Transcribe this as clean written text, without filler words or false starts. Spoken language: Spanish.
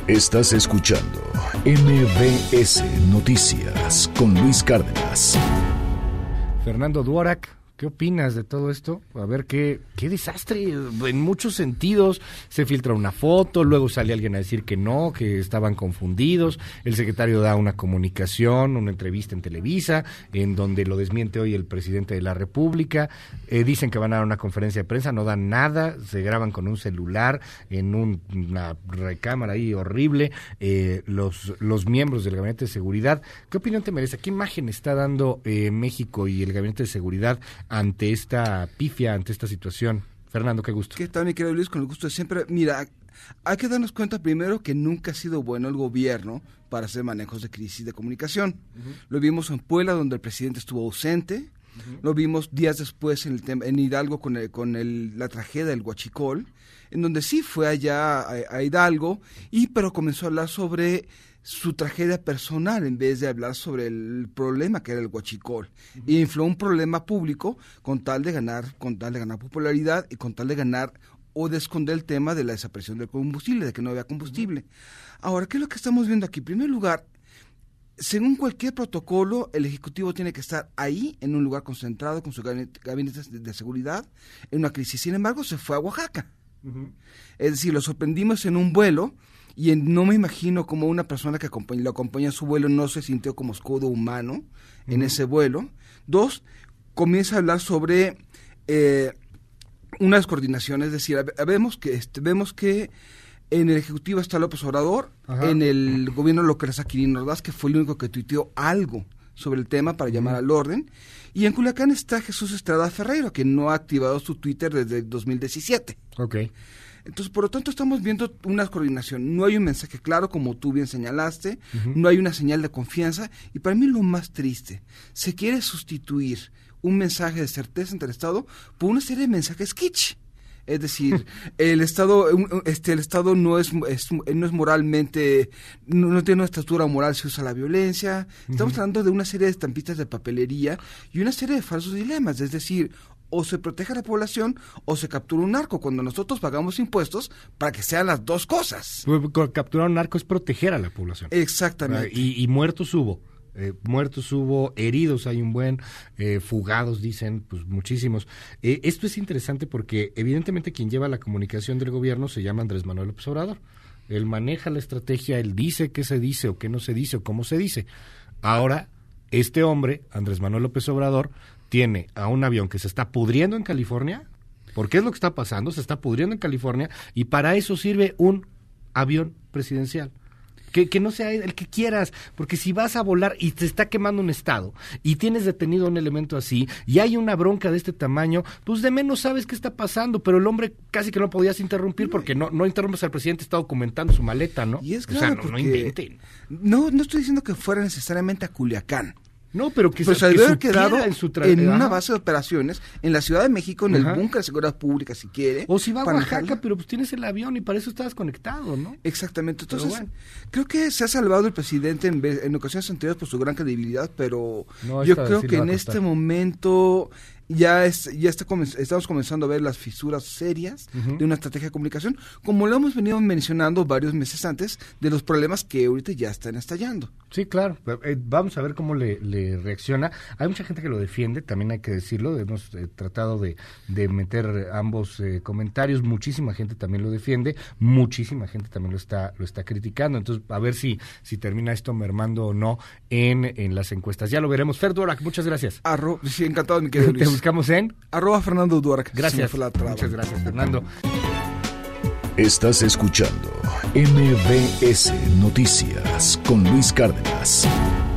Estás escuchando MBS Noticias con Luis Cárdenas. Fernando Duarac, ¿qué opinas de todo esto? A ver, qué desastre, en muchos sentidos. Se filtra una foto, luego sale alguien a decir que no, que estaban confundidos. El secretario da una comunicación, una entrevista en Televisa, en donde lo desmiente hoy el presidente de la República. Dicen que van a dar una conferencia de prensa, no dan nada, se graban con un celular en una recámara ahí horrible. Los miembros del Gabinete de Seguridad, ¿qué opinión te merece? ¿Qué imagen está dando México y el Gabinete de Seguridad ante esta pifia, ante esta situación? Fernando, qué gusto. ¿Qué tal, mi querido Luis? Con el gusto de siempre. Mira, hay que darnos cuenta primero que nunca ha sido bueno el gobierno para hacer manejos de crisis de comunicación. Lo vimos en Puebla, donde el presidente estuvo ausente. Lo vimos días después en Hidalgo con la tragedia del Huachicol, en donde sí fue allá a Hidalgo, pero comenzó a hablar sobre su tragedia personal en vez de hablar sobre el problema que era el Huachicol. Y infló un problema público con tal de ganar popularidad y con tal de ganar o de esconder el tema de la desaparición del combustible, de que no había combustible. Ahora, ¿qué es lo que estamos viendo aquí? En primer lugar, según cualquier protocolo, el Ejecutivo tiene que estar ahí, en un lugar concentrado, con su gabinete de seguridad, en una crisis. Sin embargo, se fue a Oaxaca. Es decir, lo sorprendimos en un vuelo, y no me imagino cómo una persona que lo acompaña en su vuelo no se sintió como escudo humano en ese vuelo. 2, comienza a hablar sobre unas coordinaciones, es decir, vemos que en el Ejecutivo está López Obrador, en el gobierno local está Quirino Ordaz, que fue el único que tuiteó algo sobre el tema para llamar al orden, y en Culiacán está Jesús Estrada Ferreiro, que no ha activado su Twitter desde el 2017. Okay. Entonces, por lo tanto, estamos viendo una coordinación. No hay un mensaje claro, como tú bien señalaste, no hay una señal de confianza, y para mí lo más triste, se quiere sustituir un mensaje de certeza ante el Estado por una serie de mensajes kitsch. Es decir, el Estado no es moralmente, no tiene una estatura moral si usa la violencia. Estamos hablando de una serie de estampitas de papelería y una serie de falsos dilemas, es decir, o se protege a la población o se captura un narco, cuando nosotros pagamos impuestos para que sean las dos cosas. Capturar un narco es proteger a la población. Exactamente. Y muertos hubo. Heridos hay un buen, fugados dicen, pues muchísimos. Esto es interesante porque evidentemente quien lleva la comunicación del gobierno se llama Andrés Manuel López Obrador. Él maneja la estrategia, él dice qué se dice o qué no se dice o cómo se dice. Ahora, este hombre, Andrés Manuel López Obrador, tiene a un avión que se está pudriendo en California, porque es lo que está pasando, se está pudriendo en California, y para eso sirve un avión presidencial. Que no sea el que quieras, porque si vas a volar y te está quemando un estado y tienes detenido un elemento así y hay una bronca de este tamaño, pues de menos sabes qué está pasando, pero el hombre casi que no podías interrumpir porque no interrumpes al presidente, está documentando su maleta, ¿no? Y es claro, no inventen. No estoy diciendo que fuera necesariamente a Culiacán. No, pero que se debe haber quedado en una Ajá. base de operaciones en la Ciudad de México, en el búnker de seguridad pública, si quiere. O si va a Oaxaca, pero pues tienes el avión y para eso estabas conectado, ¿no? Exactamente. Entonces, creo que se ha salvado el presidente en ocasiones anteriores por su gran credibilidad, pero yo creo que en este momento estamos comenzando a ver las fisuras serias de una estrategia de comunicación, como lo hemos venido mencionando varios meses antes, de los problemas que ahorita ya están estallando. Sí, claro. Vamos a ver cómo le reacciona. Hay mucha gente que lo defiende, también hay que decirlo. Hemos tratado de meter ambos comentarios. Muchísima gente también lo defiende, muchísima gente también lo está criticando. Entonces, a ver si termina esto mermando o no en las encuestas. Ya lo veremos. Fer Duarac, muchas gracias. Sí, encantado, mi querido Luis. Te buscamos en @Fernando Duarac. Gracias. Muchas gracias, Fernando. Estás escuchando MBS Noticias con Luis Cárdenas.